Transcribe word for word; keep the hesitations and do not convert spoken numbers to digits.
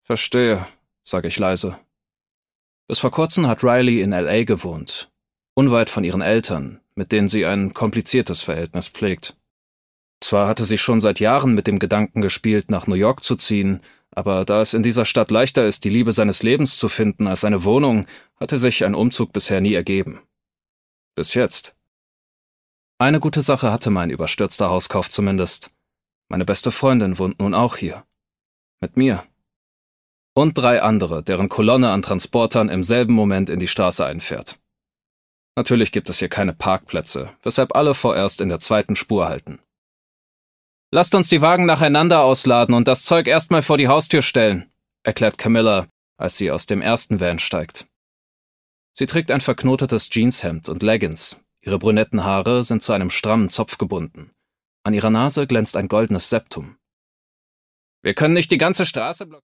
Verstehe, sage ich leise. Bis vor kurzem hat Riley in L A gewohnt, unweit von ihren Eltern, mit denen sie ein kompliziertes Verhältnis pflegt. Zwar hatte sie schon seit Jahren mit dem Gedanken gespielt, nach New York zu ziehen, aber da es in dieser Stadt leichter ist, die Liebe seines Lebens zu finden als eine Wohnung, hatte sich ein Umzug bisher nie ergeben. Bis jetzt. Eine gute Sache hatte mein überstürzter Hauskauf zumindest. Meine beste Freundin wohnt nun auch hier. Mit mir. Und drei andere, deren Kolonne an Transportern im selben Moment in die Straße einfährt. Natürlich gibt es hier keine Parkplätze, weshalb alle vorerst in der zweiten Spur halten. »Lasst uns die Wagen nacheinander ausladen und das Zeug erstmal vor die Haustür stellen«, erklärt Camilla, als sie aus dem ersten Van steigt. Sie trägt ein verknotetes Jeanshemd und Leggings. Ihre brünetten Haare sind zu einem strammen Zopf gebunden. An ihrer Nase glänzt ein goldenes Septum. »Wir können nicht die ganze Straße blockieren.«